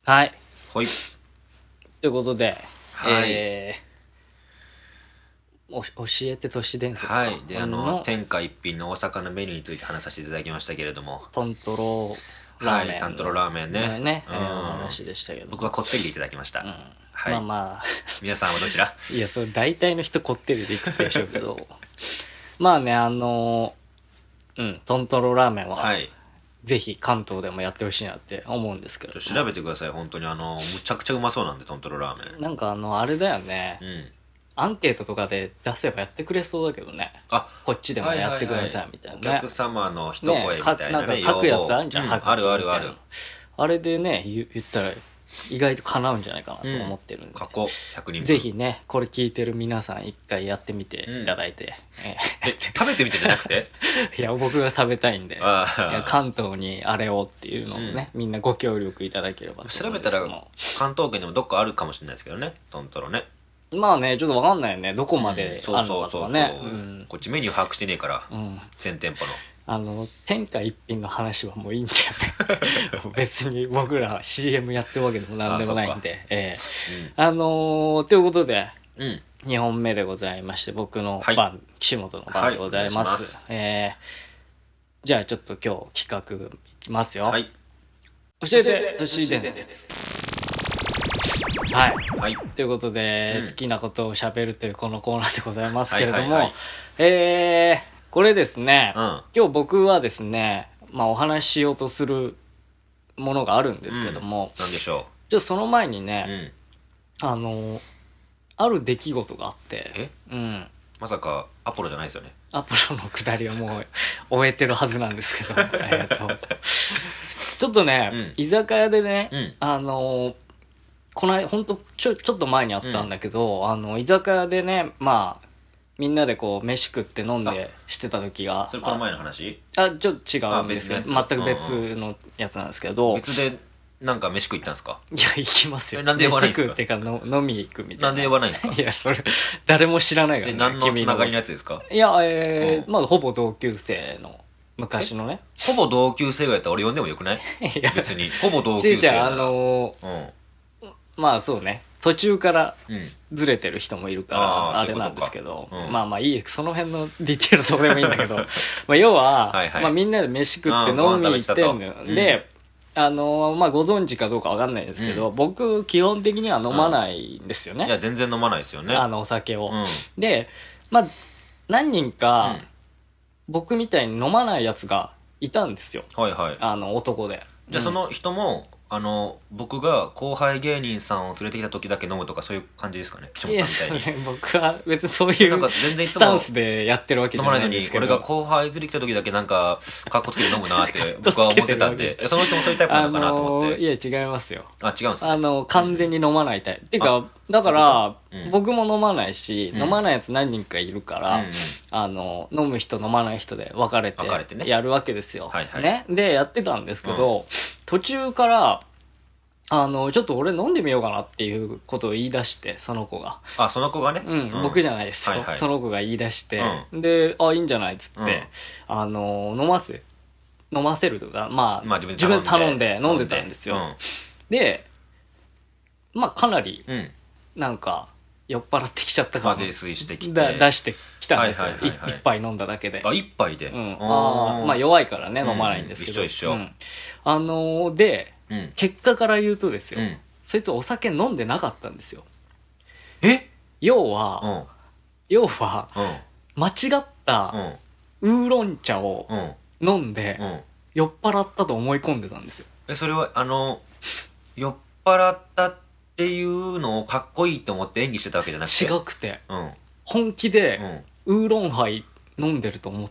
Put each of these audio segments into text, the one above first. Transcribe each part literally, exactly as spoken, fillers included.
はい。 はい。 ということで、 はい。 えー、お教えて都市伝説か。 はい。で、あの、天下一品の大阪のメニューについて話させていただきましたけれども。 トントロラーメン、 はい。タントロラーメンね。 ね、 うん、 えー、お話でしたけど。 僕はこってりでいただきました。うん、はい。 まあまあ。 皆さんはどちら？ いや、それ大体の人こってりでいくでしょうけど。まあね、あのー、うん、トントロラーメンは。はい。ぜひ関東でもやってほしいなって思うんですけど。 調べてください、本当に。あの、むちゃくちゃうまそうなんで、トントロラーメン。 なんかあの、あれだよね。うん。アンケートとかで出せばやってくれそうだけどね。あ、こっちでもやってくださいみたいなね。 お客様の一声みたいなね。 なんか書くやつあるじゃん、うん、 あるあるある。 あれでね、言ったら意外と叶うんじゃないかなと思ってるんで。 過去ひゃくにんぶん。 ぜひね、これ聞いてる皆さん一回やってみていただいて。うん、 え食べてみてじゃなくていや、僕が食べたいんで、いや関東にあれをっていうのをね、うん、みんなご協力いただければと調べたら関東圏でもどっかあるかもしれないですけどね、トントロね。 まあね、ちょっとわかんないよね。どこまであるのかとかね。 こっちメニュー把握してねえから、うん、全店舗の。 あの、天下一品の話はもういいんだよね。別に僕ら シーエム やってるわけでもなんでもないんで。ええうん、あのー、ということで、うん、にほんめでございまして、僕の番、はい、岸本の番でございます。はい、えー、じゃあちょっと今日企画いきますよ。はい、教えて都市伝説。はい、はい。ということで、うん、好きなことを喋るというこのコーナーでございますけれども、はいはいはい、えー、これですね、うん、今日僕はですね、まあお話ししようとするものがあるんですけども、 うん、何でしょう。 ちょっとその前にね、うん、あの、ある出来事があって、 えうん。まさかアポロじゃないですよね。 アポロの下りはもう終えてるはずなんですけど、えっと、ちょっとね、うん、居酒屋でね、うん、あの、この間、ほんと、ちょ、ちょっと前にあったんだけど、うん、あの、居酒屋でね、まあ、みんなでこう、飯食って飲んでしてた時が。 それこの前の話？ あ、ちょっと違うんですけど、全く別のやつなんですけど。 別で、なんか飯食いったんですか？ いや、行きますよ。 なんで言わないんですか？ 飯食うっていうかの、飲み行くみたいな。 なんで言わないんですか？ いや、それ、誰も知らないからね。何のつながりのやつですか？ いや、えー、うん、まあ、ほぼ同級生の。昔のね。 ほぼ同級生ぐらいやったら俺呼んでもよくない？いや、別に。ほぼ同級生なら。 あのー、うん、まあそうね。途中からずれてる人もいるから、あれなんですけど、うん、まあまあいい、その辺のディテールどうでもいいんだけど、まあ要は、はいはい、まあみんなで飯食って飲みに行ってんのよ。うん、で、あのー、まあご存知かどうかわかんないですけど、うん、僕基本的には飲まないんですよね。うん、 いや、全然飲まないですよね。 あの、お酒を。うん、で、まあ、何人か、うん、僕みたいに飲まないやつがいたんですよ。 はいはい。 あの、男で。 じゃあその人も、あの、僕が後輩芸人さんを連れてきた時だけ飲むとかそういう感じですかね、岸本さんみたいに。 いや、僕は別にそういうスタンスでやってるわけじゃないんですけど。 飲まないのに、俺が後輩連れてきた時だけなんか、カッコつけて飲むなって僕は思ってたんで、その人もそういうタイプなのかなと思って。 あのー、いや、違いますよ。 あ、違うんですか？ あの、完全に飲まないタイプ。うん、てか、だから、うん、僕も飲まないし、うん、飲まないやつ何人かいるから、うんうん、あの、飲む人飲まない人で分かれて、やるわけですよ。はいはい、ね。で、やってたんですけど、うん、途中から、あの、ちょっと俺飲んでみようかなっていうことを言い出して、その子が。 あ、その子がね。 うん、うん、僕じゃないですよ、はいはい。その子が言い出して、うん、で、あ、いいんじゃないっつって、うん、あの、飲ませ、飲ませるとか、まあ、まあ、自分で頼んで飲んでたんですよ。うん、で、まあ、かなり、なんか、酔っ払ってきちゃったから、 泥酔してきてだ出してきたんですよ、はいはいはいはい。一杯飲んだだけで。 あ、一杯で。 うん。あまあ、弱いからね、飲まないんですけど。 うん、一緒一緒。うん、 あのー、で、うん、結果から言うとですよ、うん、そいつお酒飲んでなかったんですよ。 え要は、うん、要は、うん、間違ったウーロン茶を飲んで、うん、酔っ払ったと思い込んでたんですよ。 え、それは、あの、酔っ払ったっていうのをかっこいいと思って演技してたわけじゃなくて。 違くて、うん、本気で、ウーロンハイ飲んでると思って、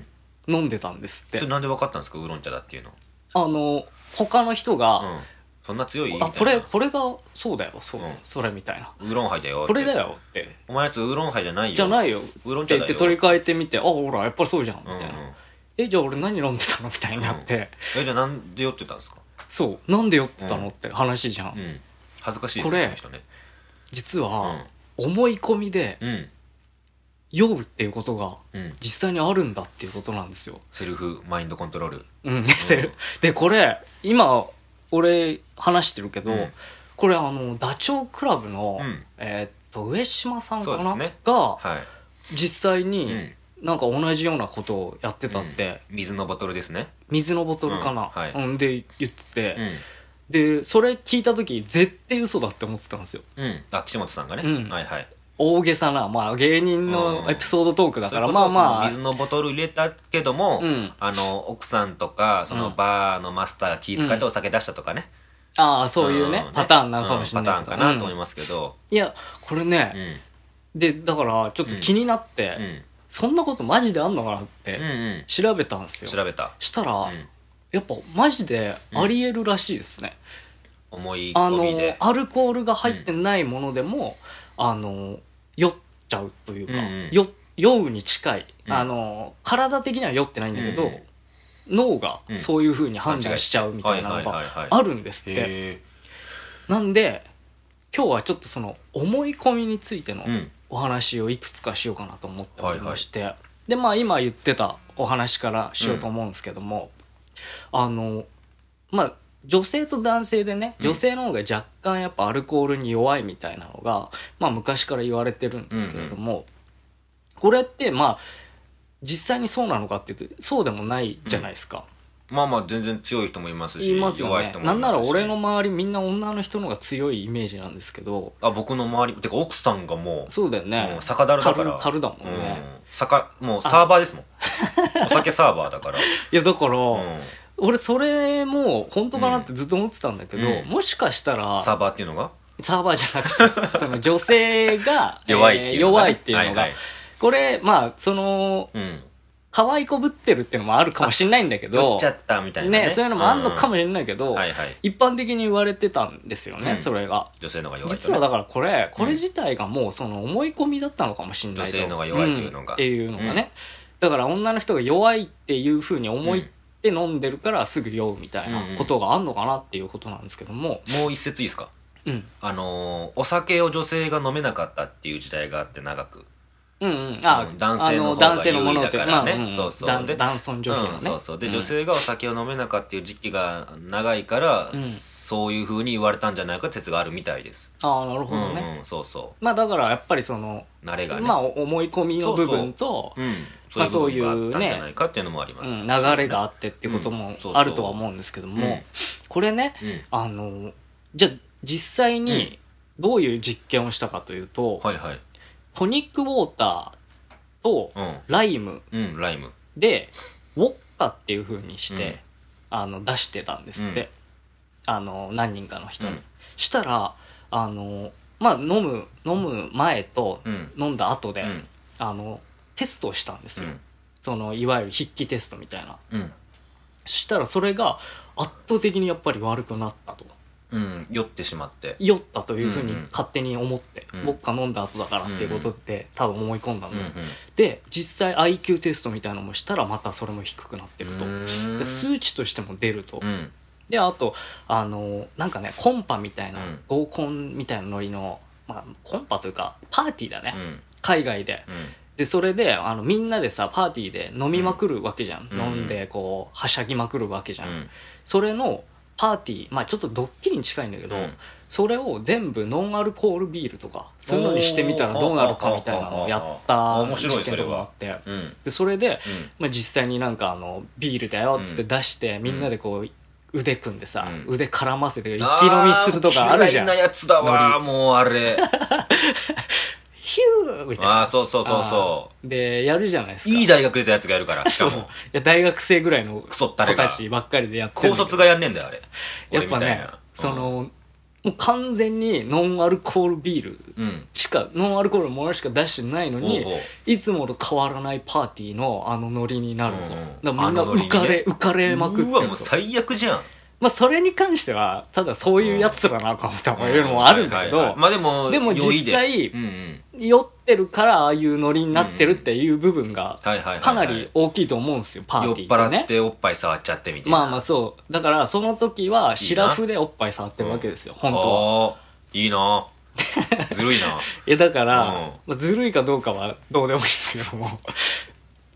飲んでたんですって。 それなんで分かったんですか、ウーロン茶だっていうの。 あの、他の人が、うん、 そんな強いみたいな。 あ、これ、これが、そうだよ、そう、うん、それみたいな。 ウーロンハイだよ。 これだよって。 お前やつウーロンハイじゃないよ。 じゃないよ。 ウーロン茶だよ。 って言って取り替えてみて、あ、ほら、やっぱりそうじゃん、みたいな。うんうん、え、じゃあ俺何飲んでたのみたいになって。 うん、え、じゃあなんで酔ってたんですか？ そう、なんで酔ってたの、うん、って話じゃん。うん、 恥ずかしいですね、この人ね。 実は、うん、思い込みで、うん酔うっていうことが実際にあるんだっていうことなんですよ。 セルフマインドコントロール。 うん、セルフ。で、これ、今、 俺話してるけど、 うんこれあのダチョウ倶楽部の、 うん、 えー、っと上島さんかな、 ね、 が、 はい、 実際に、 うんなんか同じようなことをやってたって、 うん、水のボトルですね。 水のボトルかな、 うんはいうん、で言ってて、 うん、 でそれ聞いた時絶対嘘だって思ってたんですよ。 うん、あ岸本さんがね、 うん、 はいはい、 大げさな、まあ、芸人のエピソードトークだから、 うん、 まあまあ水のボトル入れたけども、 うん、 あの奥さんとかそのバーのマスターが気遣ってお酒出したとかね、 うん、ああそういうね、うん、パターンなのかもしれないけど、 うん、パターンかなと思いますけど、 うん、いやこれね、うん、でだからちょっと気になって、うんうん、そんなことマジであんのかなって調べたんですよ、 うんうん、調べたしたら、うん、やっぱマジでありえるらしいですね、 うん、思い込みであのアルコールが入ってないものでも、うん、あの酔っちゃうというか、うんうん、酔酔うに近い、うん、あの体的には酔ってないんだけど、うんうん、脳がそういう風に判断しちゃうみたいなのがあるんですって。なんで今日はちょっとその思い込みについてのお話をいくつかしようかなと思っておりまして、はいはい、でまあ今言ってたお話からしようと思うんですけども、うん、あのまあ女性と男性でね、女性の方が若干やっぱアルコールに弱いみたいなのが、まあ昔から言われてるんですけれども、うんうん、これってまあ実際にそうなのかっていうとそうでもないじゃないですか、 うん、まあまあ全然強い人もいますし、 いますよね、 弱い人もいますし、 なんなら俺の周りみんな女の人の方が強いイメージなんですけど、 あ僕の周りてか奥さんがもうそうだよね、 もう酒だるだから樽だもんね、うん、 酒もうサーバーですもんお酒サーバーだからいやだから、うん、俺それも本当かなってずっと思ってたんだけど、うん、もしかしたらサーバーっていうのがサーバーじゃなくてその女性が弱いっていうのが、 えー、弱いっていうのが、はいはい、これまあその、うん可愛いこぶってるっていうのもあるかもしれないんだけど、 酔っちゃったみたいな ね, ねそういうのもあんのかもしれないけど、 うんはいはい、 一般的に言われてたんですよね、うん、それが女性の方が弱いと、ね、 実はだからこれこれ自体がもうその思い込みだったのかもしれないと、 女性の方が弱いというのが、 うん、っていうのがね、うん、だから女の人が弱いっていう風に思いって飲んでるからすぐ酔うみたいなことがあんのかなっていうことなんですけども、 うんうん、もう一節いいですか、 うん、 あのー、お酒を女性が飲めなかったっていう時代があって長くうんうん、あ、 うん、男性の方が優位だからね、 まあうん、 そうそうで男尊女卑のね、 うん、そうそうで、うん、女性がお酒を飲めなかったっていう時期が長いから、うん、そういう風に言われたんじゃないか説があるみたいです。 ああなるほどね、 うんうん、そうそうまあだからやっぱりその慣れがね、 まあ思い込みの部分とそうそう、うん、 まあそういうね、 そういう部分があったんじゃないかっていうのもあります、 うん、流れがあってってこともあるとは思うんですけども、うん、これね、うん、あのじゃあ実際にどういう実験をしたかというと、 はいはい、 トニックウォーターとライムでウォッカっていう風にして、うん、あの出してたんですって、うん、あの何人かの人に、うん、したらあのまあ飲む飲む前と飲んだ後で、うん、あのテストをしたんですよ、うん、そのいわゆる筆記テストみたいな、うん、そしたらそれが圧倒的にやっぱり悪くなったと。 うん、酔ってしまって酔ったというふうに勝手に思って、うんうん、ウォッカ飲んだ後だからっていうことって多分思い込んだの、うんうん、で実際 アイキュー テストみたいなのもしたらまたそれも低くなってると、で数値としても出ると、うん、であとあのなんかねコンパみたいな、うん、合コンみたいなノリの、まあ、コンパというかパーティーだね、うん、海外で、うん、でそれであのみんなでさパーティーで飲みまくるわけじゃん、うん、飲んでこうはしゃぎまくるわけじゃん、うん、それのパーティー、まあちょっとドッキリに近いんだけど、うん、それを全部ノンアルコールビールとかそういうのにしてみたらどうなるかみたいなのをやった実験とかがあって、うん、でそれで、うんまあ、実際になんかあのビールだよっつって出して、うん、みんなでこう腕組んでさ、うん、腕絡ませて一気飲みするとかあるじゃん。 嫌いなやつだわもうあれヒューみたいな。 ああ、そうそうそうそう。 で、やるじゃないですか。 いい大学出たやつがやるから。 しかもそうそう。いや、大学生ぐらいの子たちばっかりでやってる。 高卒がやんねえんだよ、あれ。 やっぱね、その、もう完全にノンアルコールビールしか、うん、ノンアルコールのものしか出してないのに、おうおういつもと変わらないパーティーのあのノリになると。うん、だからみんな浮かれ、ね、浮かれまくってると。 うわ、もう最悪じゃん。 まあそれに関してはただそういうやつらなのかもというのもあるんだけど、 まあでもでも実際酔ってるからああいうノリになってるっていう部分がかなり大きいと思うんですよ、パーティーでね。 酔っ払っておっぱい触っちゃってみたいな。 まあまあそうだからその時はシラフでおっぱい触ってるわけですよ、本当は。 いいなずるいな。 いやだから、まあ、ずるいかどうかはどうでもいいんだけども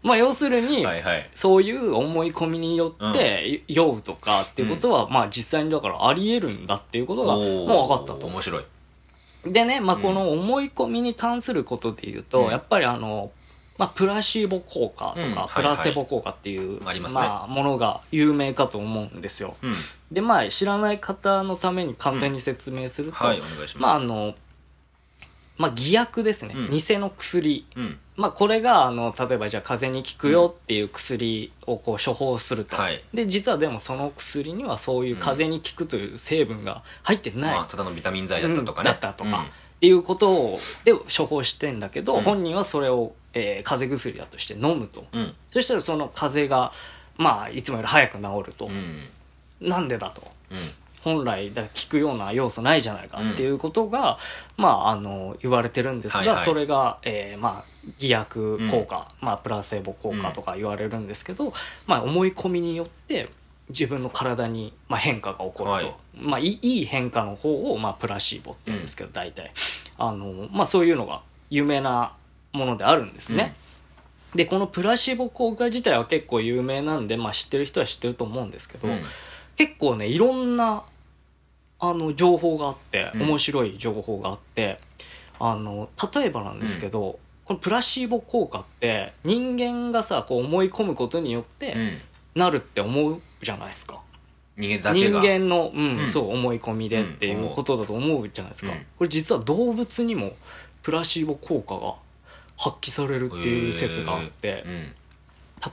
まあ要するに、 はいはい、 そういう思い込みによって酔うとかっていうことは、うん、まあ実際にだからあり得るんだっていうことがもう分かったと。 面白い。 でね、まあこの思い込みに関することで言うと、うん、やっぱりあの、まあプラシーボ効果とか、うん、プラセボ効果っていう、はいはい、まあものが有名かと思うんですよ。うん、で、まあ知らない方のために簡単に説明すると、うん、はい、お願いします。まああの、まあ偽薬ですね。うん、偽の薬。うんまあこれがあの例えばじゃあ風邪に効くよっていう薬をこう処方すると、うんはい、で実はでもその薬にはそういう風邪に効くという成分が入ってない、 まあ、ただのビタミン剤だったとかね、 うん、だったとか、うん、っていうことをで処方してんだけど、うん、本人はそれを、えー、風邪薬だとして飲むと、うん、そしたらその風邪がまあいつもより早く治ると、うん、なんでだと、うん本来だ効くような要素ないじゃないかっていうことが、うん、まああの言われてるんですが、はいはい、それが、えー、まあ偽薬効果、うん、まあプラセボ効果とか言われるんですけど、うん、まあ思い込みによって自分の体にまあ変化が起こると、はい、まあいい変化の方をまあプラシーボって言うんですけど、うん、大体あのまあそういうのが有名なものであるんですね。うん、でこのプラシーボ効果自体は結構有名なんで、まあ知ってる人は知ってると思うんですけど、うん、結構ねいろんなあの情報があって面白い情報があって、うん、あの例えばなんですけど、うん、このプラシーボ効果って人間がさこう思い込むことによってなるって思うじゃないですか。 人間だけが人間の、うんうん、そう思い込みでっていうことだと思うじゃないですか。うん、これ実は動物にもプラシーボ効果が発揮されるっていう説があって、うん、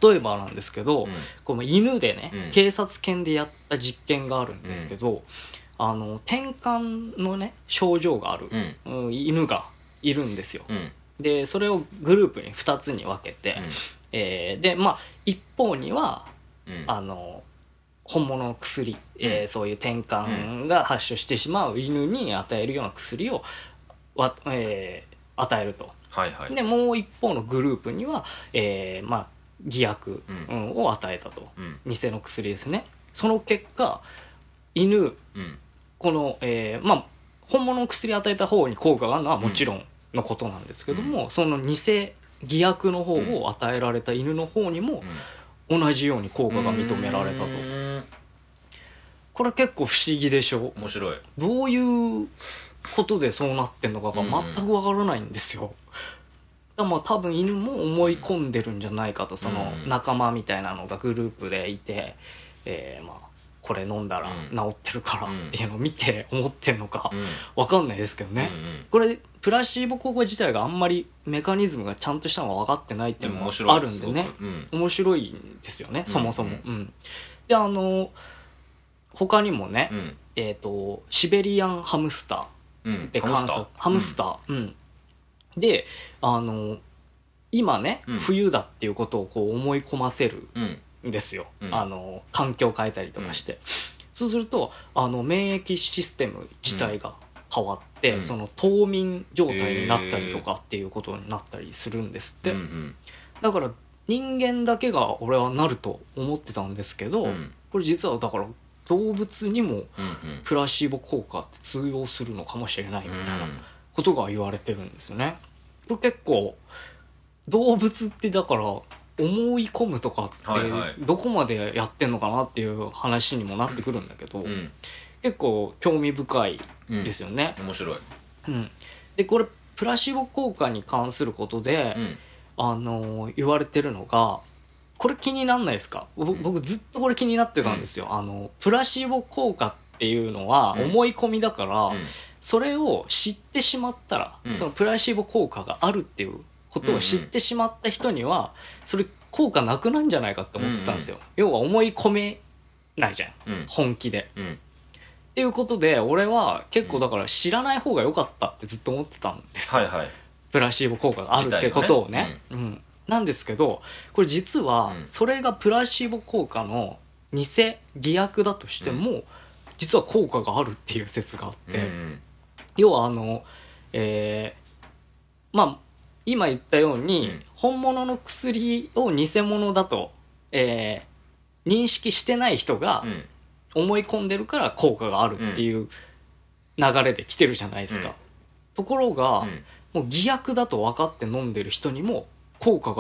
例えばなんですけど、うん、この犬でね、うん、警察犬でやった実験があるんですけど、うんあの転換のね症状がある、うんうん、犬がいるんですよ、うん、でそれをグループにふたつに分けて、うんえー、でまあ一方には、うん、あの本物の薬、うんえー、そういう転換が発症してしまう犬に与えるような薬をわ、えー、与えると、はいはい、でもう一方のグループには、えー、まあ偽薬、うん、を与えたと、うん、偽の薬ですね。その結果犬、うんこの、えー、まあ、本物の薬与えた方に効果があるのはもちろんのことなんですけども、うん、その偽偽薬の方を与えられた犬の方にも同じように効果が認められたと。これ結構不思議でしょ。 面白い。 どういうことでそうなってんのかが全くわからないんですよ。だまあ多分犬も思い込んでるんじゃないかと、その仲間みたいなのがグループでいて、えー、まあこれ飲んだら治ってるからっていうのを見て思ってんのか分かんないですけどね、うんうん、これプラシーボ効果自体があんまりメカニズムがちゃんとしたのが分かってないっていうのもあるんでね、うん、面白いんですよねそもそも、うんうん、であの他にもね、うん、えーとシベリアンハムスターで観察、うん、ハムスター、うんうん、であの今ね、うん、冬だっていうことをこう思い込ませる、うんですよ、うん、あの環境を変えたりとかして、うん、そうするとあの免疫システム自体が変わって、うん、その冬眠状態になったりとかっていうことになったりするんですって、うんうん、だから人間だけが俺はなると思ってたんですけど、うん、これ実はだから動物にもプラシーボ効果って通用するのかもしれないみたいなことが言われてるんですよね。これ結構動物ってだから思い込むとかってどこまでやってんのかなっていう話にもなってくるんだけど、うん、結構興味深いですよね、 うん、面白い、 うん、でこれプラシーボ効果に関することで、うん、あの言われてるのがこれ気になんないですか、うん、僕ずっとこれ気になってたんですよ、うん、あのプラシーボ効果っていうのは思い込みだから、うん、それを知ってしまったら、うん、そのプラシーボ効果があるっていうことを知ってしまった人にはそれ効果なくなんじゃないかって思ってたんですよ、うんうん、要は思い込めないじゃん、うん、本気で、うん、っていうことで俺は結構だから知らない方が良かったってずっと思ってたんですよ、はいはい、プラシーボ効果があるってことをね、うんうん、なんですけどこれ実はそれがプラシーボ効果の偽偽薬だとしても、うん、実は効果があるっていう説があって、うんうん、要はあのえー、まあ今言ったように、うん、本物の薬を偽物だと、えー、認識してない人が思い込んでるから効果があるっていう流れで来てるじゃないですか、うん、ところが、うん、もう偽薬だと分かって飲んでる人にも効果が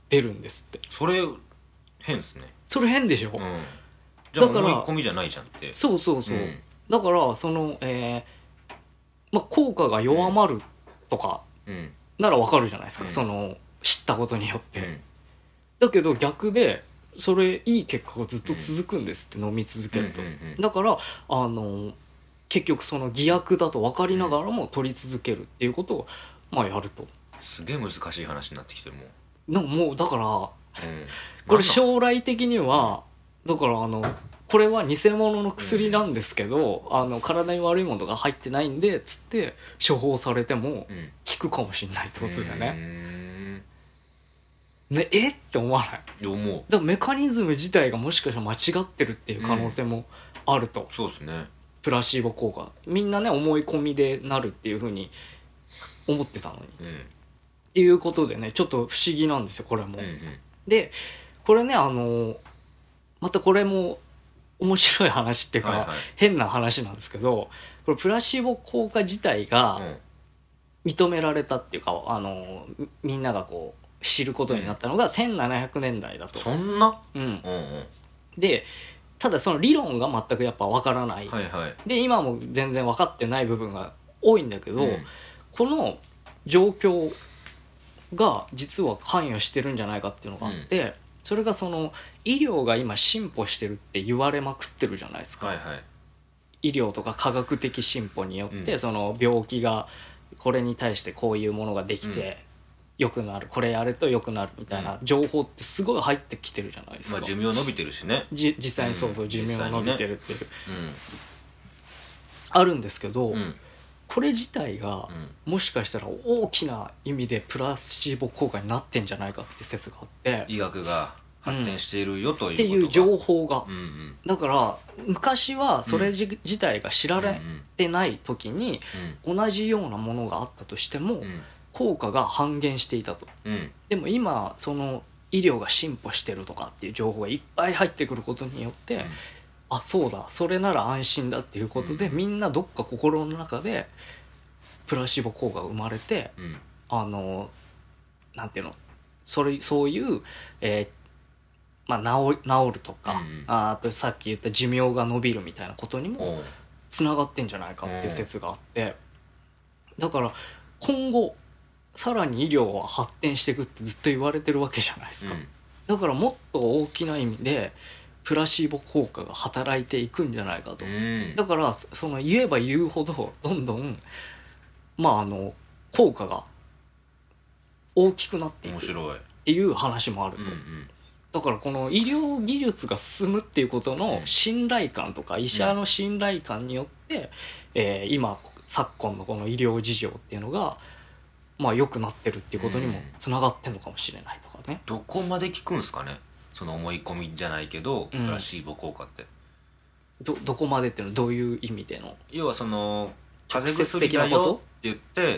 出るんですって。 それ変っすね。 それ変でしょ、うん、 じゃあ思い込みじゃないじゃんって。 そうそうそう、うん、だからその、えーまあ、効果が弱まるとかならわかるじゃないですか、うん、その知ったことによって、うん、だけど逆でそれいい結果がずっと続くんですって、うん、飲み続けると、うんうんうん、だからあの結局その偽薬だと分かりながらも取り続けるっていうことを、まあ、やると。 すげえ難しい話になってきてるもんでももうだから、うん、これ将来的にはだからあのこれは偽物の薬なんですけど、うん、あの体に悪いものが入ってないんでつって処方されても効くかもしれないってことだよね、うんね、えって思わない？ 思う。 だからメカニズム自体がもしかしたら間違ってるっていう可能性もあると、うん、 そうですね。 プラシーボ効果みんなね思い込みでなるっていう風に思ってたのに、うん、っていうことでねちょっと不思議なんですよこれも、うんうん、でこれねあのまたこれも面白い話っていうか、はいはい、変な話なんですけどこれプラシーボ効果自体が認められたっていうかあのみんながこう知ることになったのがせんななひゃくねんだいだと。 そんな、 うんうんうん、でただその理論が全くやっぱ分からない、はいはい、で今も全然分かってない部分が多いんだけど、うん、この状況が実は関与してるんじゃないかっていうのがあって、うん、それがその医療が今進歩してるって言われまくってるじゃないですか、はいはい、医療とか科学的進歩によって、うん、その病気がこれに対してこういうものができて、うん良くなるこれやると良くなるみたいな情報ってすごい入ってきてるじゃないですか、 まあ、寿命伸びてるしねじ実際にそうそう、うん、寿命伸びてるっていう、ねうん、あるんですけど、うん、これ自体が、うん、もしかしたら大きな意味でプラシーボ効果になってんじゃないかって説があって医学が発展しているよ、うん、ということがっていう情報が、うんうん、だから昔はそれ自体が知られてない時に、うん、同じようなものがあったとしても、うん効果が半減していたと、うん、でも今その医療が進歩してるとかっていう情報がいっぱい入ってくることによって、うん、あそうだそれなら安心だっていうことで、うん、みんなどっか心の中でプラシーボ効果が生まれて、うん、あのなんていうのそれそういう、えーまあ、治, 治るとか、うん、あ, あとさっき言った寿命が伸びるみたいなことにもつながってんじゃないかっていう説があってだから今後さらに医療は発展していくってずっと言われてるわけじゃないですか、うん、だからもっと大きな意味でプラシーボ効果が働いていくんじゃないかと、うん、だからその言えば言うほどどんどんまああの効果が大きくなっていくっていう話もあると、うんうん、だからこの医療技術が進むっていうことの信頼感とか医者の信頼感によって、えー、今昨今のこの医療事情っていうのがまあ良くなってるっていうことにもつながってんのかもしれないとかね、 うん、どこまで効くんすかねその思い込みじゃないけど、うん、プラシーボ効果ってど, どこまでっていうのはどういう意味での要はその風邪薬だよって言って、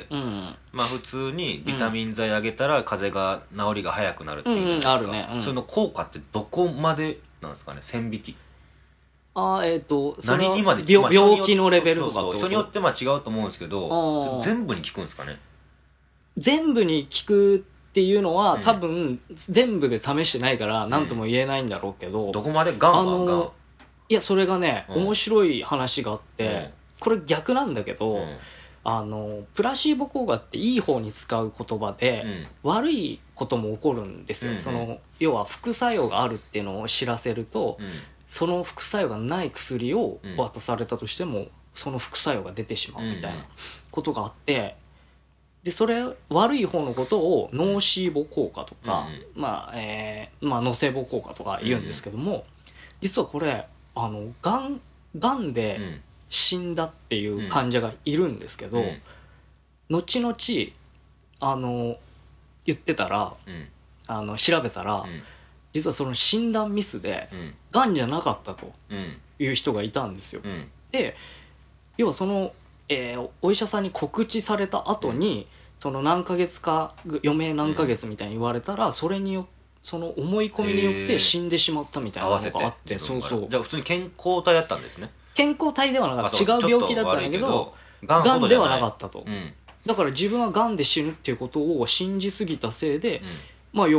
うん、まあ普通にビタミン剤あげたら風邪が治りが早くなるっていうじゃないですか、うんうん、あるね、うん、その効果ってどこまでなんですかね線引きあえーとその何にまで 病, 病気のレベルとかってこと人によってまあ違うと思うんですけど全部に効くんですかね全部に効くっていうのは、うん、多分全部で試してないから何とも言えないんだろうけど、 うん、どこまでガンはガンあのいやそれがね、うん、面白い話があって、うん、これ逆なんだけど、うん、あのプラシーボ効果っていい方に使う言葉で、うん、悪いことも起こるんですよ、うんうん、その要は副作用があるっていうのを知らせると、うん、その副作用がない薬を渡されたとしても、うん、その副作用が出てしまうみたいなことがあってでそれ悪い方のことをノーシーボ効果とか、うん、まあえー、まあノセボ効果とか言うんですけども、うん、実はこれあのがんがんで死んだっていう患者がいるんですけど、うん、後々あの言ってたら、うん、あの調べたら、うん、実はその診断ミスで、うん、がんじゃなかったという人がいたんですよ、うん、で要はそのえー、お医者さんに告知された後に、うん、その何ヶ月か余命何ヶ月みたいに言われたら、うん、それによその思い込みによって死んでしまったみたいなのがあって、そうそうじゃあ普通に健康体だったんですね健康体ではなかった違う病気だったんだけどがんではなかったと、うん、だから自分はがんで死ぬっていうことを信じすぎたせいで、うん、まあ要は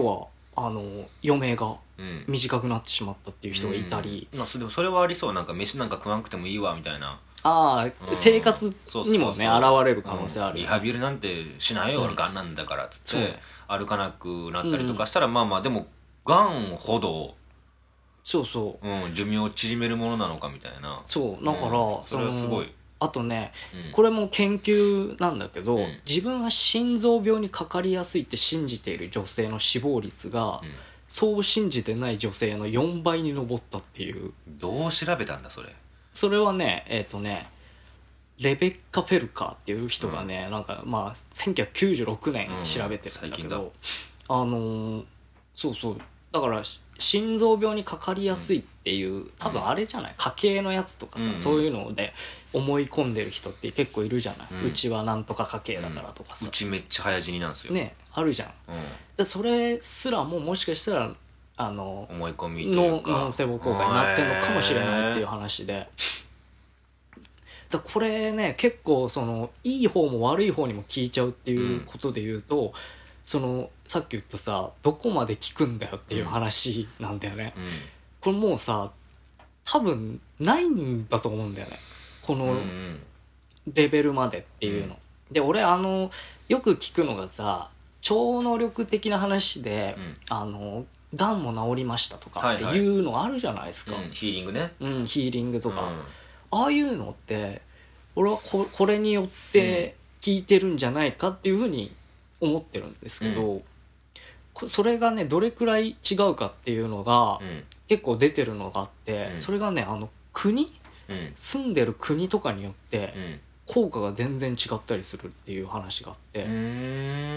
あの余命が短くなってしまったっていう人がいたり、 うんうん、まあ、でもそれはありそう。なんか飯なんか食わなくてもいいわみたいな。 ああ、うん、生活にもね現れる可能性ある、 うん、リハビリなんてしないよ、俺がんなんだからっつって歩かなくなったりとかしたら、うん、まあまあでもがんほどそうそう、 うん、寿命を縮めるものなのかみたいな。 そうだから、うん、 それはすごい。 あとね、うん、これも研究なんだけど、うん、自分は心臓病にかかりやすいって信じている女性の死亡率が、うん、そう信じてない女性のよんばいに上ったっていう。 どう調べたんだそれ。それはねえっ、ー、とねレベッカ・フェルカーっていう人がね、うん、なんかまあせんきゅうひゃくきゅうじゅうろくねんに調べてるんだけど、うん、あのー、そうそうだから心臓病にかかりやすいっていう、うん、多分あれじゃない、家系のやつとかさ、うん、そういうので思い込んでる人って結構いるじゃない、うん、うちはなんとか家系だからとかさ、 うん、うちめっちゃ早死になんですよね、あるじゃん、うん、でそれすらももしかしたらあの思い込みというかノンセボ効果になってるのかもしれないっていう話で、だこれね結構そのいい方も悪い方にも効いちゃうっていうことで言うと、うん、そのさっき言ったさどこまで効くんだよっていう話なんだよね、うん、これもうさ多分ないんだと思うんだよねこのレベルまでっていうの、うん、で俺あのよく聞くのがさ超能力的な話で、うん、あのがんも治りましたとかっていうのあるじゃないですか、 はいはい、うん、ヒーリングね、 うん、ヒーリングとか、うん、ああいうのって俺は こ, これによって効いてるんじゃないかっていうふうに思ってるんですけど、うん、それがねどれくらい違うかっていうのが、うん、結構出てるのがあって、うん、それがねあの国、うん、住んでる国とかによって効果が全然違ったりするっていう話があって、うん、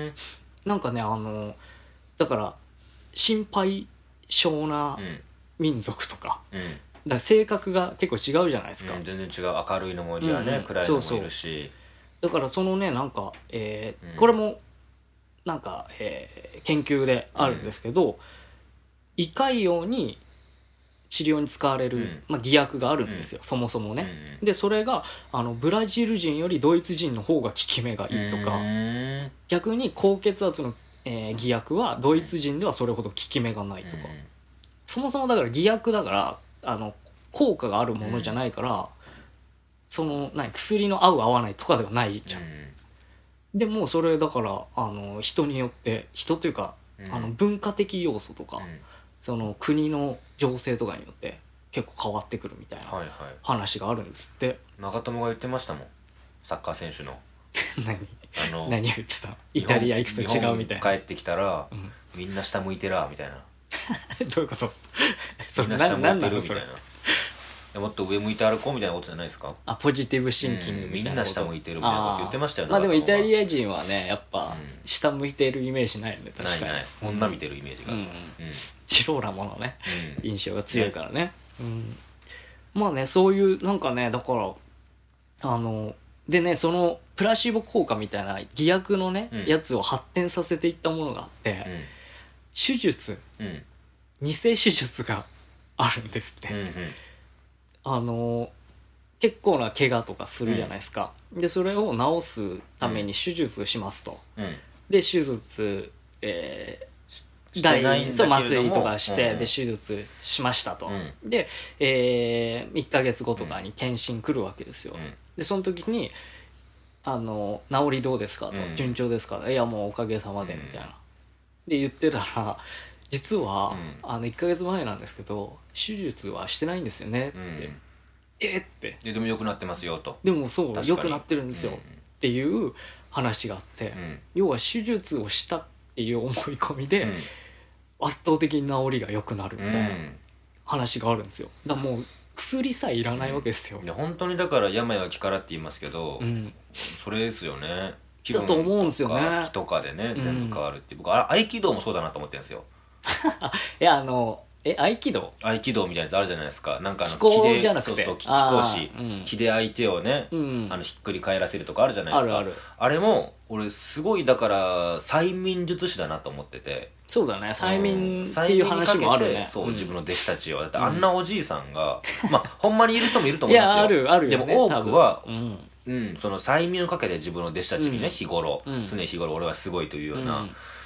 なんかねあのだから心配性な民族とか、うん、だから性格が結構違うじゃないですか、 うん、全然違う。明るいのもいるよね、うん、暗いのもいるし。そうそうだからそのねなんか、えーうん、これもなんか、えー、研究であるんですけど、うん、胃潰瘍に治療に使われる、うんまあ、偽薬があるんですよ、うん、そもそもね、うん、でそれがあのブラジル人よりドイツ人の方が効き目がいいとか、逆に高血圧のえー、偽薬はドイツ人ではそれほど効き目がないとか、うん、そもそもだから偽薬だからあの効果があるものじゃないから、うん、その何薬の合う合わないとかではないじゃん、うん、でもそれだからあの人によって人というか、うん、あの文化的要素とか、うん、その国の情勢とかによって結構変わってくるみたいな話があるんですって、はいはい、 長友が言ってましたもん、サッカー選手の何あの何言ってた、イタリア行くと違うみたいな、 帰ってきたら、うん、みんな下向いてらみたいなどういうことみんな下向いてるみたいな、もっと上向いて歩こうみたいなことじゃないですか。 あ、ポジティブシンキングみたいなこと、うん、 みんな下向いてるみたいなこと言ってましたよね。 まあでもイタリア人はねやっぱ下向いてるイメージないよね、確かに。 ないない、女見てるイメージが、うんうんうん、 チローラモのね、うん、印象が強いからね、うん、まあねそういうなんかねだからあのでねそのプラシーボ効果みたいな偽薬のね、うん、やつを発展させていったものがあって、うん、手術、うん、偽手術があるんですって、うんうん、あの結構な怪我とかするじゃないですか、うん、でそれを治すために手術をしますと、うん、で手術、えー、大そう麻酔とかして、うん、で手術しましたと、うん、で、えー、いっかげつごとかに検診来るわけですよ、うん、でその時にあの治りどうですかと、うん、順調ですか、いやもうおかげさまでみたいな、うん、で言ってたら実は、うん、あのいっかげつまえなんですけど手術はしてないんですよねって、うん、えってででも良くなってますよと、 でもそう良くなってるんですよ、うん、っていう話があって、うん、要は手術をしたっていう思い込みで、うん、圧倒的に治りが良くなるみたいな話があるんですよ。だからもう薬さえいらないわけですよ、 うん、いや本当にだから病は気からって言いますけど、うん、それですよね。 気分とかだと思うんですよね。 気とかでね全部変わるって、うん、僕あ合気道もそうだなと思ってるんですよいやあのえ合気道合気道みたいなやつあるじゃないですか。なんかあの気功じゃなくてそうそう気功師、うん、気で相手をね、うん、あのひっくり返らせるとかあるじゃないですか。 あるある。 あれも俺すごいだから催眠術師だなと思ってて。 そうだね催眠っていう話もあるね。 そう、うん、自分の弟子たちをだってあんなおじいさんが、うん、まあほんまにいる人もいると思うんですよ。 いやあるあるよね。 でも多くはうんうん、その催眠をかけて自分の弟子たちにね、うん、日頃、うん、常日頃俺はすごいというような、うん、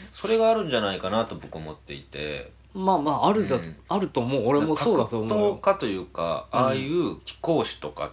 それがあるんじゃないかなと僕思っていて、 まあまああるだ、うん、あると思う。俺もそうだと思う。 格闘家というかああいう貴公子とかって、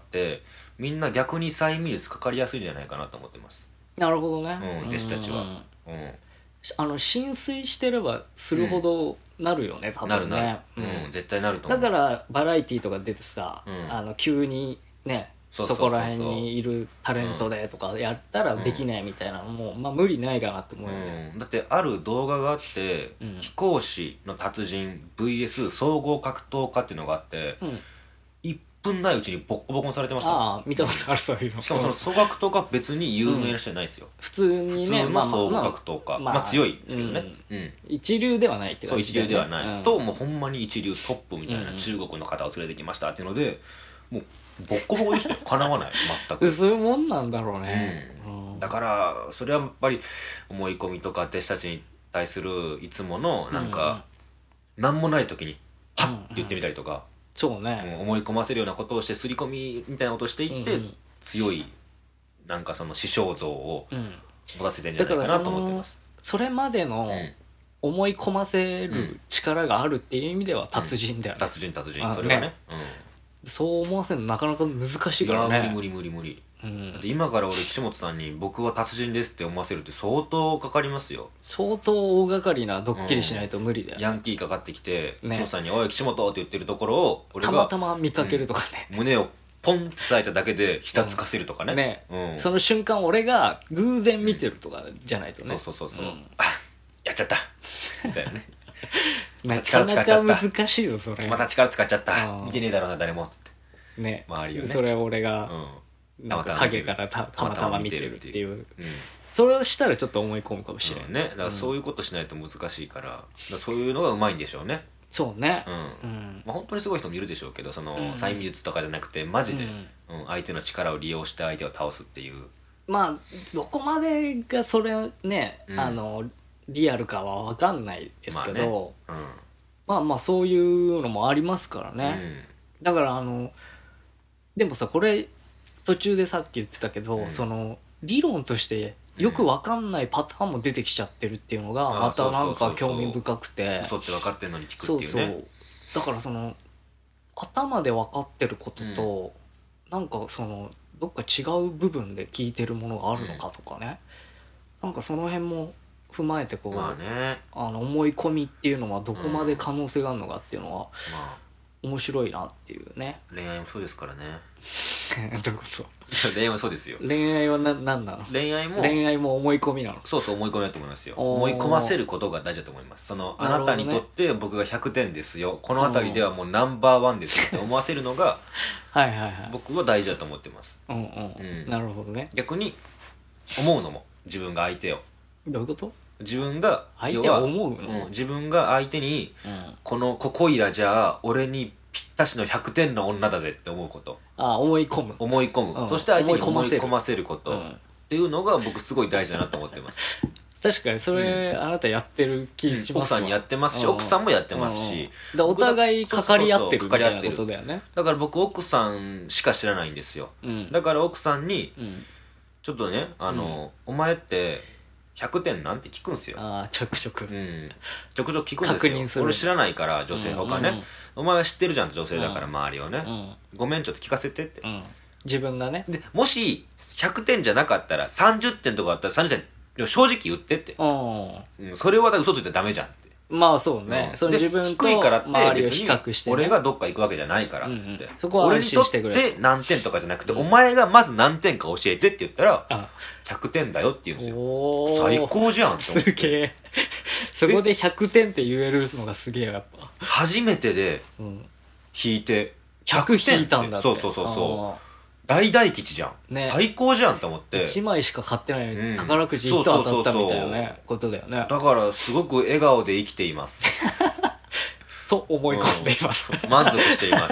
うん、みんな逆に催眠術かかりやすいんじゃないかなと思ってます。 なるほどね、 うん、弟子たちは、うん、 あの浸水してればするほどなるよね、うん、多分ね。 なるなる、うんうん、絶対なると思う。 だからバラエティーとか出てさ、うん、あの急にねそこら辺にいるタレントでとかやったらできないみたいなのも、うん、まあ無理ないかなって思うよね、 うん、だってある動画があって、うん、貴公子の達人 ブイエス 総合格闘家っていうのがあって、うん、いっぷんないうちにボッコボコにされてました。 ああ見たことある。そういうのしかもその総格闘家別に有名な人じゃないですよ、うん、 普通にね普通の総合格闘家、まあまあまあ、強いですけどね、うんうん、 一流ではないって感じで、ね、そう一流ではない、うん、ともうほんまに一流トップみたいな中国の方を連れてきましたっていうのでもうボッコボコでしたよ。かなわない全くそういうもんなんだろうね、 うんうん、だからそれはやっぱり思い込みとか弟子たちに対するいつものなんか、うん、何もない時にパッって言ってみたりとか、うんうん、 そうね、 思い込ませるようなことをして刷り込みみたいなことをしていって、うんうん、強いなんかその師匠像を持たせてんじゃないかなと思ってます、 うん、それまでの思い込ませる力があるっていう意味では達人だよね、 うん、達人達人それはね、ね、うんそう思わせるのなかなか難しいからね。 いや無理無理無理無理、うん、だって今から俺岸本さんに僕は達人ですって思わせるって相当かかりますよ。 相当大掛かりなドッキリしないと無理だよ、 うん、ヤンキーかかってきて、ね、岸本さんにおい岸本って言ってるところを俺がたまたま見かけるとかね、 うん、胸をポンって叩いただけでひたつかせるとかね、うんねうん、その瞬間俺が偶然見てるとかじゃないとね、 うん、そうそうそうそう、うん、あやっちゃったみたいなねなかなか難しいよそれ。 また力使っちゃった見てねえだろうな誰もってね、 周りをね、 それを俺が、うん、なんか影からたたまたま見てるっていう、うん、それをしたらちょっと思い込むかもしれない、 うん、ね。だからそういうことしないと難しいから、うん、からそういうのがうまいんでしょうね。 そうね、 うんうんまあ、本当にすごい人もいるでしょうけどその、うん、催眠術とかじゃなくてマジで、うんうん、相手の力を利用して相手を倒すっていう、 まあどこまでがそれね、うん、あのリアルかは分かんないですけど、まあねうん、まあまあそういうのもありますからね、うん、だからあのでもさこれ途中でさっき言ってたけど、うん、その理論としてよく分かんないパターンも出てきちゃってるっていうのがまたなんか興味深くて、 嘘って分かってんのに聞くっていうね。そうそうだからその頭で分かってることと、うん、なんかそのどっか違う部分で聞いてるものがあるのかとかね、うん、なんかその辺も踏まえてこう、 まあね、 あの思い込みっていうのはどこまで可能性があるのかっていうのは、うんまあ面白いなっていうね。 恋愛もそうですからねどういうこと？ 恋愛もそうですよ。 恋愛はな何なの？ 恋愛も恋愛も思い込みなの？ そうそう思い込みだと思いますよ。思い込ませることが大事だと思います。そのあなたにとって僕がひゃくてんですよ、この辺りではもうナンバーワンですって思わせるのがはいはい、はい、僕は大事だと思ってます。 うんうん、うん、なるほどね。 逆に思うのも自分が相手をどういうこと？ 自分が相手は思うの、 うん、自分が相手に、うん、このここいらじゃあ俺にぴったしのひゃくてんの女だぜって思うこと、 ああ思い込む思い込む、うん、そして相手に思い込ませること、うん、っていうのが僕すごい大事だなと思ってます確かにそれ、うん、あなたやってる気しますわ、 奥さんにやってますし、奥さんもやってますし、 だお互いかかり合ってるみたいなことだよね。 だから僕奥さんしか知らないんですよ、うん、だから奥さんに、うん、ちょっとねあの、うん、お前ってひゃくてんなんて聞くんすよ。 ああちょくちょく、うん、 ちょくちょく聞くんですよ。確認する。俺知らないから女性ほかね、うんうんうん、お前は知ってるじゃんって女性だから周りをね、うん、ごめんちょっと聞かせてって、うん、 自分がね。 でもしひゃくてんじゃなかったらさんじゅってんとかあったらさんじゅってん正直言ってって、うん、それは嘘ついてダメじゃんって。 まあそうね、うん、その自分と周りを比較して、ね、 俺がどっか行くわけじゃないからって、うんうん、 そこは安心してくれ。 俺にとって何点とかじゃなくて、うん、お前がまず何点か教えてって言ったらひゃくてんだよって言うんですよ。最高じゃんって思って。 すげえそこでひゃくてんって言えるのがすげえやっぱ初めてで引いてひゃく引いたんだって。 そうそうそうそう大大吉じゃん、ね、最高じゃんと思っていちまいしか買ってないのに、うん、宝くじいち等当たったみたいなねことだよね。 だからすごく笑顔で生きていますと思い込んでいます、 うん、満足しています、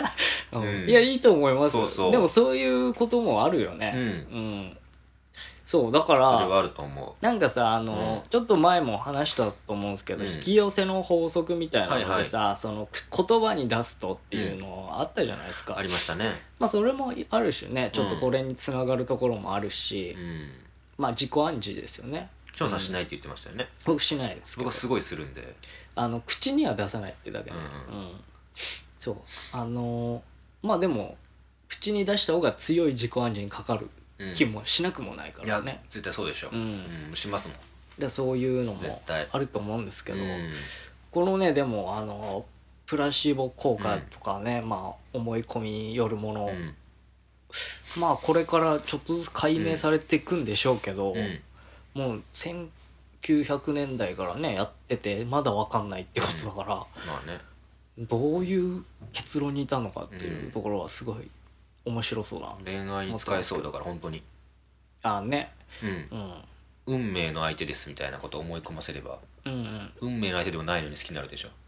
うん、いやいいと思います。そうそうでもそういうこともあるよね。うん、うんそうだからそれはあると思う。 なんかさあの、うん、ちょっと前も話したと思うんですけど、うん、引き寄せの法則みたいなのでさ、はいはい、その言葉に出すとっていうのあったじゃないですか、うん、 ありましたね。 まあそれもあるしねちょっとこれにつながるところもあるし、うん、まあ自己暗示ですよね。 調査しないって言ってましたよね、 うん、僕しないですけど、 僕はすごいするんで、 あの口には出さないってだけで、うんうん、そうあのー、まあでも口に出した方が強い自己暗示にかかる気もしなくもないからね、 いや絶対そうでしょ、うんうん、しますもん。 でそういうのもあると思うんですけど、 うん、 このねでもあのプラシーボ効果とかね、うん、まあ思い込みによるもの、うん、まあこれからちょっとずつ解明されていくんでしょうけど、うん、もうせんきゅうひゃくねんだいからねやっててまだ分かんないってことだから、うん、まあね、どういう結論にいたのかっていうところはすごい面白そうな、 恋愛に使えそうだから本当にああね、 うんうん運命の相手ですみたいなことを思い込ませれば、うんうん、運命の相手でもないのに好きになるでしょ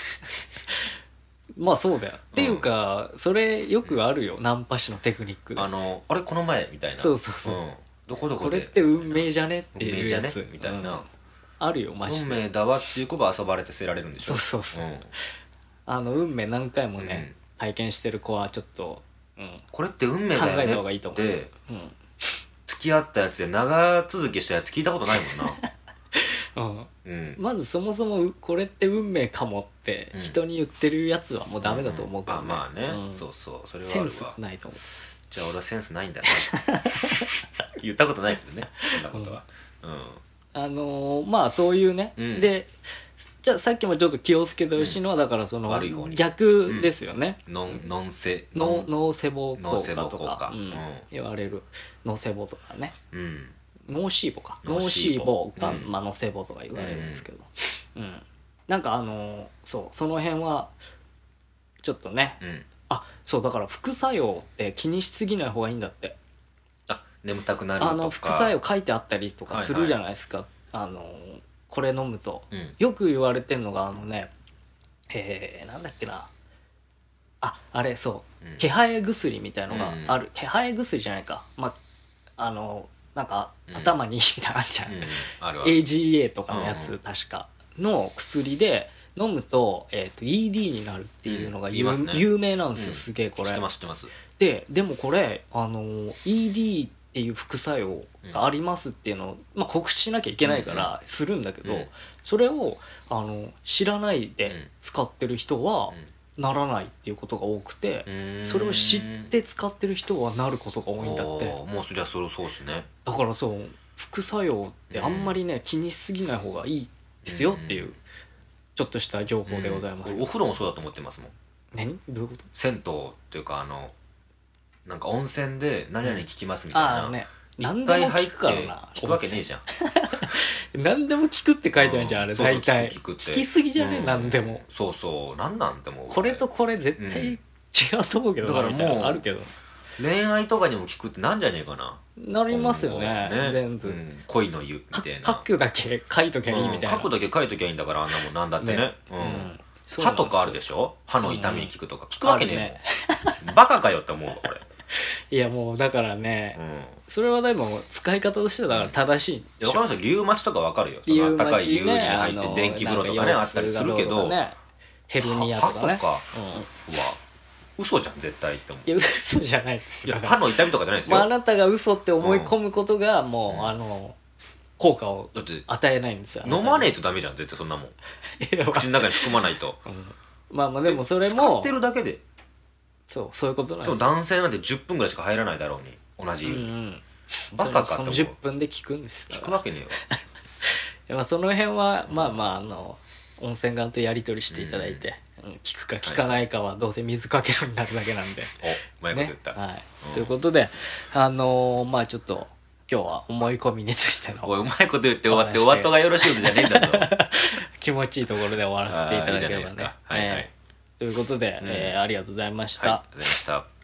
まあそうだよ、うん、っていうかそれよくあるよ、うん、ナンパ師のテクニックで、 あのあれこの前みたいな、 そうそうそう、うん、 どこどこでこれって運命じゃねっていうやつ、 運命じゃねみたいな、うん、 あるよマジで。 運命だわっていう子が遊ばれて捨てられるんでしょ。 そうそうそう、うん、あの運命何回もね、うん、体験してる子はちょっと、うん、 これって運命だよね考えた方がいいと思う、うん、 付き合ったやつで長続きしたやつ聞いたことないもんなうんうん、まずそもそもこれって運命かもって人に言ってるやつはもうダメだと思うからね、 うんうん、あまあね、うん、そうそうそれはあるわ。 センスないと思う。 じゃあ俺はセンスないんだね言ったことないけどねそんなことは、うんうん、 あのー、まあそういうね、うん、でじゃあさっきもちょっと気をつけてほしいのは、うん、だからその逆ですよね、 うん、ノンノンセノノーセボ効果とか、うんうん、言われるノセボとかね、うんノーシーボかノーシーボが、うん、まあ、ノセボとか言われるんですけど、うんうん、なんかあのー、そうその辺はちょっとね、うん、あそうだから副作用って気にしすぎない方がいいんだって。 あ眠たくなるとかあの副作用書いてあったりとかするじゃないですか、はいはい、あのー、これ飲むと、うん、よく言われてんのがあのねえー、なんだっけなああれそう、うん、気配薬みたいのがある、うん、気配薬じゃないかまああのーなんか頭にいいみたいなのあるじゃん、うんうん、あるある エージーエー とかのやつ、うんうん、確かの薬で飲むと、えー、と イーディー になるっていうのが、うんね、有名なんですよ、うん、すげえこれ。 知ってます知ってます。 ででもこれあの イーディー っていう副作用がありますっていうのを、まあ、告知しなきゃいけないからするんだけど、うんうん、それをあの知らないで使ってる人は、うんならないっていうことが多くて、それを知って使ってる人はなることが多いんだって。 もうそりゃそうそうですね。 だからそう副作用ってあんまりね気にしすぎない方がいいですよっていうちょっとした情報でございます。 お風呂もそうだと思ってますもん。 何どういうこと？ 銭湯っていうかあのなんか温泉で何々効きますみたいな、うん、あね何でも聞くからな。 聞くわけねえじゃん何でも聞くって書いてあるじゃん、あれ大体聞きすぎじゃねえ、うん、何でもそうそう何なんてもこれとこれ絶対違うと思うけど、うん、だからもうあるけど恋愛とかにも聞くってなんじゃねえかな。 なりますよ ね, ね全部、うん、 恋の湯みたいな書くだけ書いときゃいいみたいな、 うん、書くだけ書いときゃいいんだからあんなもんなんだってね, ね、うんうん歯とかあるでしょ。歯の痛みに効くとか、うん、効くわけねえもん、ね、バカかよって思うわこれいやもうだからね、うん、それはでも使い方としてはだから正しいんでしょ。分かりますよ。リウマチとか分かるよ。その暖かい湯に入って電気風呂とかねあったりするけど、 ね、ヘルニアとかね歯とかは、うん、嘘じゃん絶対って思う。 いや嘘じゃないですよ。 歯の痛みとかじゃないですよ、 まあ、あなたが嘘って思い込むことがもう、うん、あの効果を与えないんですよ。 飲まねえとダメじゃん絶対そんなもん口の中に含まないと、うん、まあまあでもそれも使ってるだけでそうそういうことなんですよ。男性なんてじゅっぷんぐらいしか入らないだろうに同じ湯に、うんうん、バカかと思う。そのじゅっぷんで効くんです効くわけねえよまあその辺はまあまああの温泉側とやり取りしていただいて、うんうん、効くか効かないかはどうせ水かけるになるだけなんで、 おうまいこと言った、 ねはいうん、ということであのー、まあちょっと今日は思い込みについてのおいうまいこと言って終わってお後がよろしいことじゃねえんだぞ気持ちいいところで終わらせていただければね。 はいはい、 えー、ということで、うんえー、ありがとうございました、 はい、ありがとうございました。